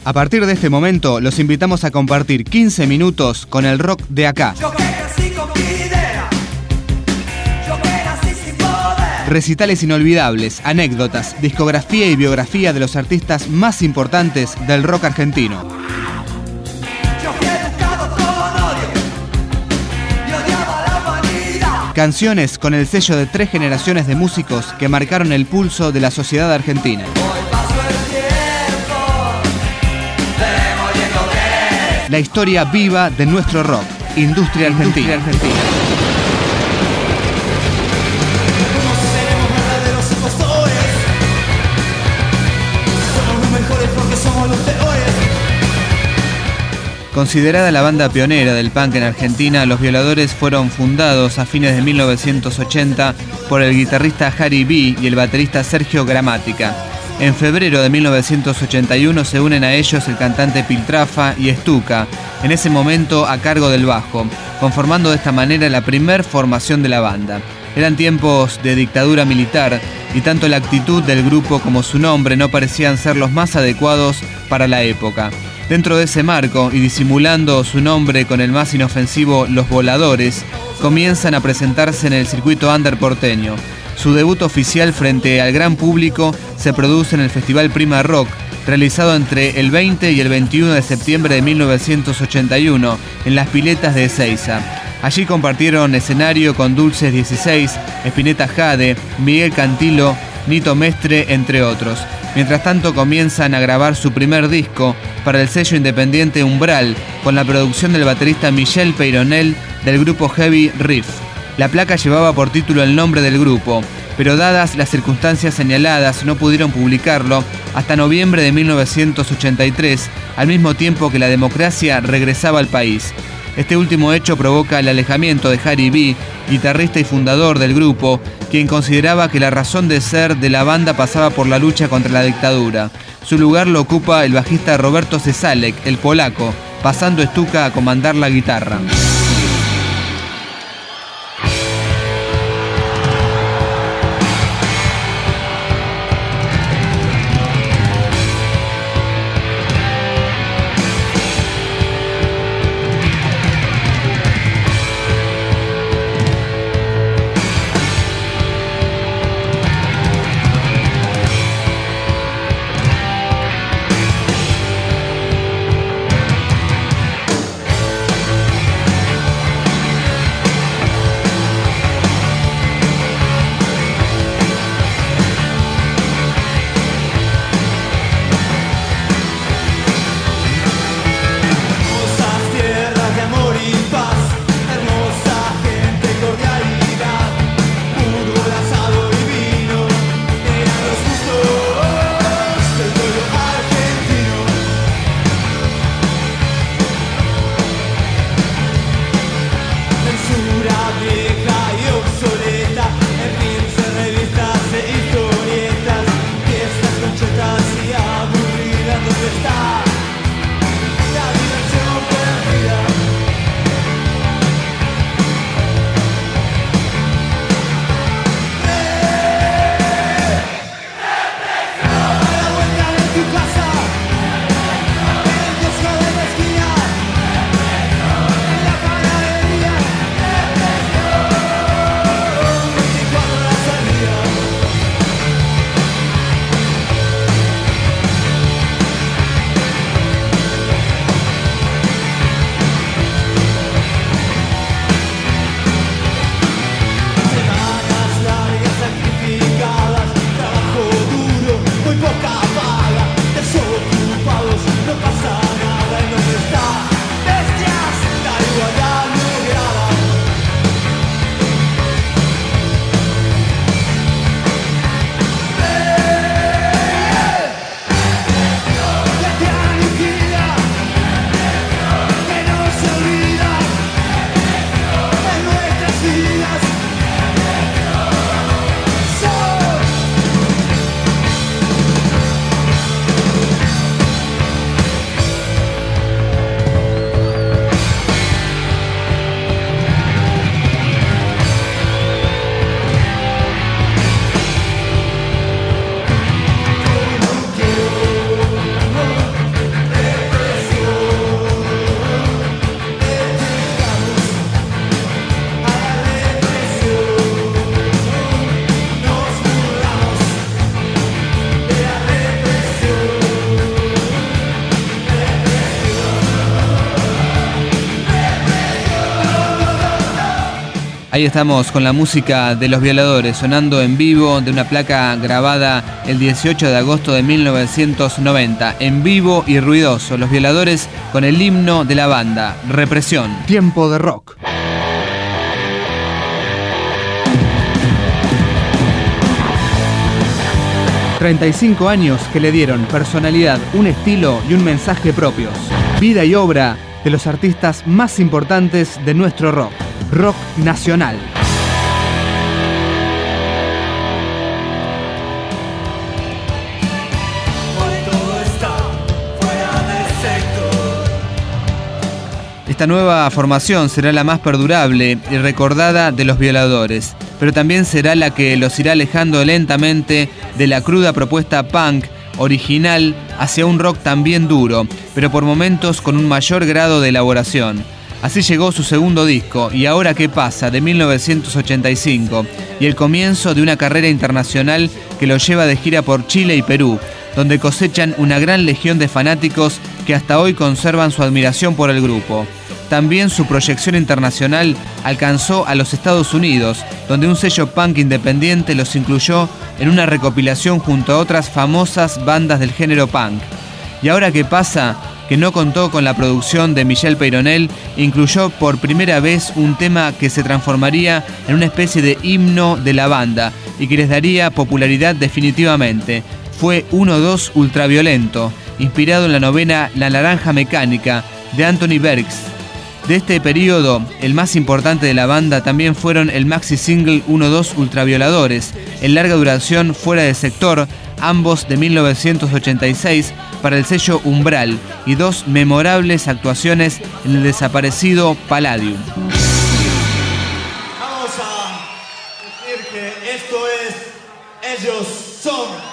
A partir de este momento, los invitamos a compartir 15 minutos con el rock de acá. Recitales inolvidables, anécdotas, discografía y biografía de los artistas más importantes del rock argentino. Canciones con el sello de 3 generaciones de músicos que marcaron el pulso de la sociedad argentina. La historia viva de nuestro rock, Industria Argentina. Considerada la banda pionera del punk en Argentina, Los Violadores fueron fundados a fines de 1980 por el guitarrista Harry B. y el baterista Sergio Gramática. En febrero de 1981 se unen a ellos el cantante Piltrafa y Stuka, en ese momento a cargo del bajo, conformando de esta manera la primer formación de la banda. Eran tiempos de dictadura militar y tanto la actitud del grupo como su nombre no parecían ser los más adecuados para la época. Dentro de ese marco y disimulando su nombre con el más inofensivo Los Voladores, comienzan a presentarse en el circuito under porteño. Su debut oficial frente al gran público se produce en el Festival Prima Rock, realizado entre el 20 y el 21 de septiembre de 1981 en las Piletas de Ezeiza. Allí compartieron escenario con Dulces 16, Spinetta Jade, Miguel Cantilo, Nito Mestre, entre otros. Mientras tanto comienzan a grabar su primer disco para el sello independiente Umbral, con la producción del baterista Michel Peyronel del grupo Heavy Riff. La placa llevaba por título el nombre del grupo, pero dadas las circunstancias señaladas no pudieron publicarlo hasta noviembre de 1983, al mismo tiempo que la democracia regresaba al país. Este último hecho provoca el alejamiento de Harry B., guitarrista y fundador del grupo, quien consideraba que la razón de ser de la banda pasaba por la lucha contra la dictadura. Su lugar lo ocupa el bajista Roberto Cesalek, el polaco, pasando Stuka a comandar la guitarra. Ahí estamos con la música de Los Violadores, sonando en vivo de una placa grabada el 18 de agosto de 1990. En vivo y ruidoso, Los Violadores con el himno de la banda, Represión. Tiempo de rock. ...35 años que le dieron personalidad, un estilo y un mensaje propios. Vida y obra de los artistas más importantes de nuestro rock. Rock nacional. Esta nueva formación será la más perdurable y recordada de Los Violadores, pero también será la que los irá alejando lentamente de la cruda propuesta punk original hacia un rock también duro, pero por momentos con un mayor grado de elaboración. Así llegó su segundo disco, Y ahora qué pasa, de 1985, y el comienzo de una carrera internacional que lo lleva de gira por Chile y Perú, donde cosechan una gran legión de fanáticos que hasta hoy conservan su admiración por el grupo. También su proyección internacional alcanzó a los Estados Unidos, donde un sello punk independiente los incluyó en una recopilación junto a otras famosas bandas del género punk. Y ahora qué pasa, que no contó con la producción de Michel Peyronel, incluyó por primera vez un tema que se transformaría en una especie de himno de la banda y que les daría popularidad definitivamente. Fue 1-2 Ultraviolento, inspirado en la novela La Naranja Mecánica de Anthony Berks. De este periodo, el más importante de la banda también fueron el maxi single 1-2 Ultravioladores, en larga duración Fuera de Sector, ambos de 1986 para el sello Umbral, y dos memorables actuaciones en el desaparecido Palladium. Vamos a decir que esto es Ellos Son.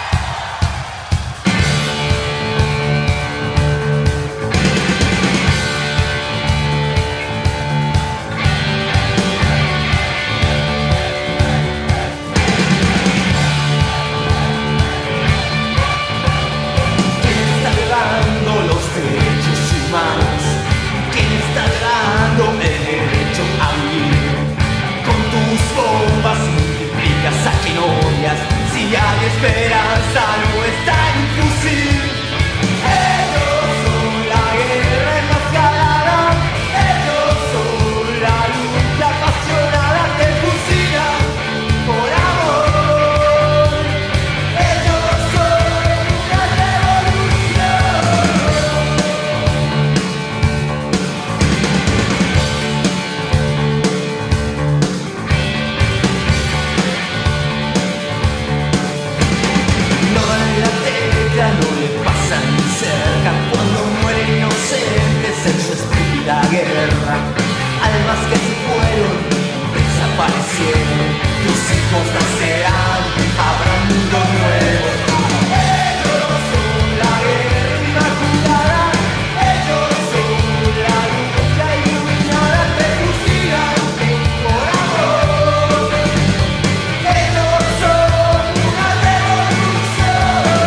Esperanza no está en un fusil. Ellos son la guerra enmascarada. Ellos son la lucha apasionada que fusila por amor. Ellos son la revolución. No le pasan cerca cuando mueren inocentes en su estúpida guerra. Almas que se fueron, desaparecieron. Tus hijos nacerán, habrá mundo nuevo. Ellos son la guerra inmaculada. Ellos son la lucha iluminada que fusilan por amor. Ellos son una revolución.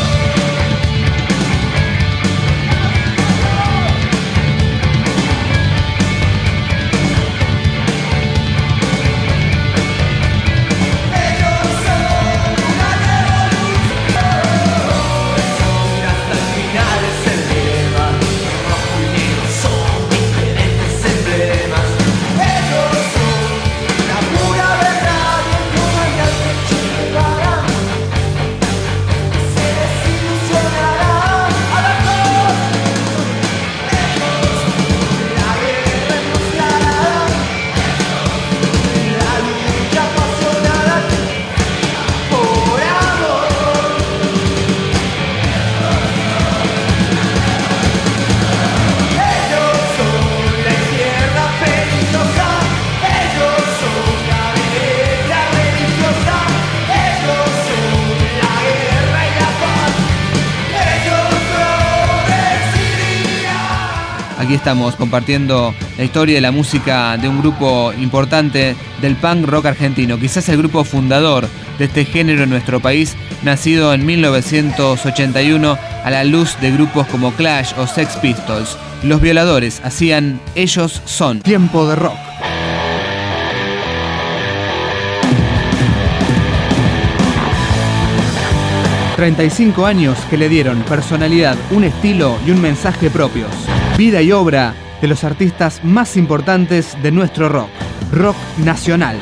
Aquí estamos compartiendo la historia de la música de un grupo importante del punk rock argentino, quizás el grupo fundador de este género en nuestro país, nacido en 1981 a la luz de grupos como Clash o Sex Pistols. Los Violadores hacían Ellos Son. Tiempo de rock. 35 años que le dieron personalidad, un estilo y un mensaje propios. Vida y obra de los artistas más importantes de nuestro rock. Rock nacional.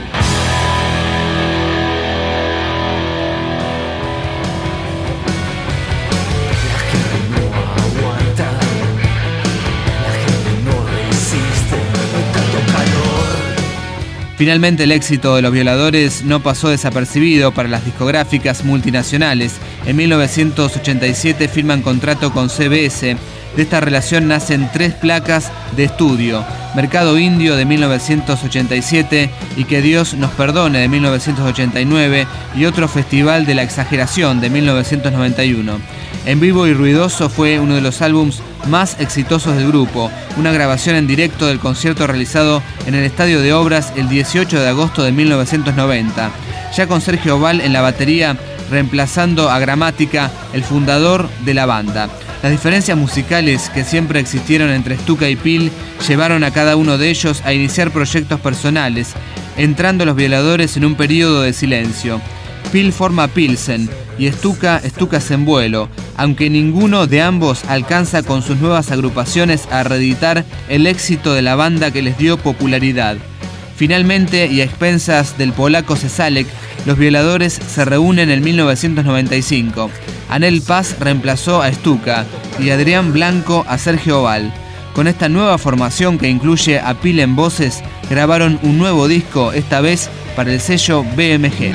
Finalmente, el éxito de Los Violadores no pasó desapercibido para las discográficas multinacionales. En 1987 firman contrato con CBS. De esta relación nacen 3 placas de estudio: Mercado Indio de 1987 y Que Dios nos perdone de 1989 y Otro Festival de la Exageración de 1991. En Vivo y Ruidoso fue uno de los álbums más exitosos del grupo, una grabación en directo del concierto realizado en el Estadio de Obras el 18 de agosto de 1990, ya con Sergio Val en la batería, reemplazando a Gramática, el fundador de la banda. Las diferencias musicales que siempre existieron entre Stuka y Pil llevaron a cada uno de ellos a iniciar proyectos personales, entrando Los Violadores en un periodo de silencio. Pil forma Pilsen y Stukas en Vuelo, aunque ninguno de ambos alcanza con sus nuevas agrupaciones a reeditar el éxito de la banda que les dio popularidad. Finalmente, y a expensas del polaco Cesalek, Los Violadores se reúnen en 1995. Anel Paz reemplazó a Stuka y Adrián Blanco a Sergio Val. Con esta nueva formación, que incluye a Pil en voces, grabaron un nuevo disco, esta vez para el sello BMG.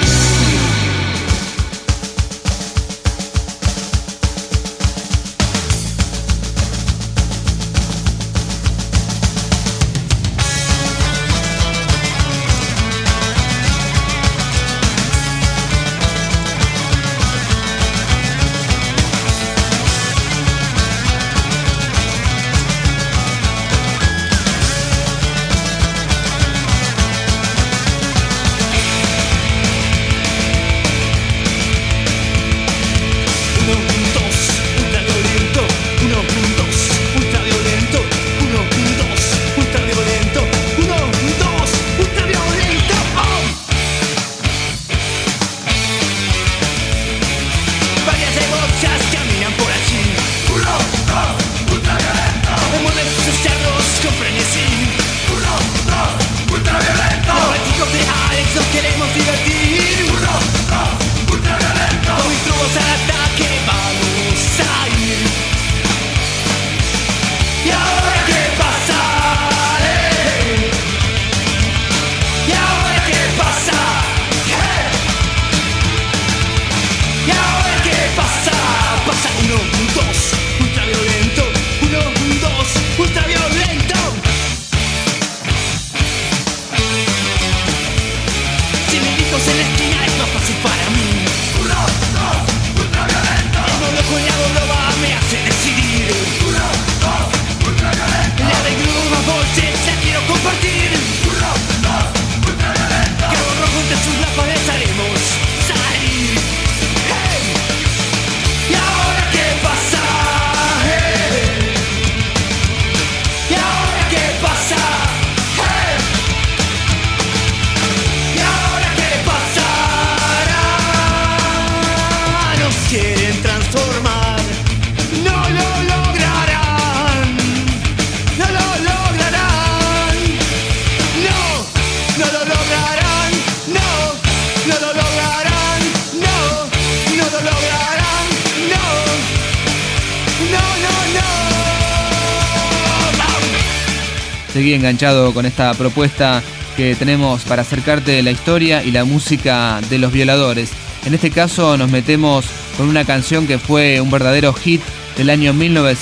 Seguí enganchado con esta propuesta que tenemos para acercarte la historia y la música de Los Violadores. En este caso nos metemos con una canción que fue un verdadero hit del año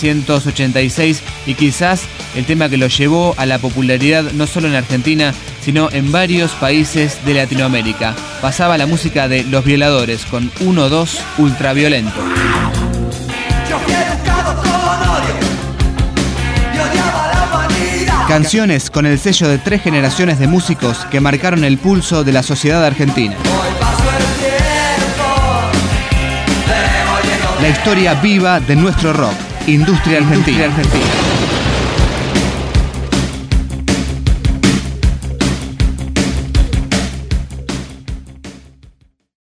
1986 y quizás el tema que lo llevó a la popularidad no solo en Argentina, sino en varios países de Latinoamérica. Pasaba la música de Los Violadores con 1-2 Ultraviolento. Canciones con el sello de 3 generaciones de músicos que marcaron el pulso de la sociedad argentina. La historia viva de nuestro rock, Industria Argentina.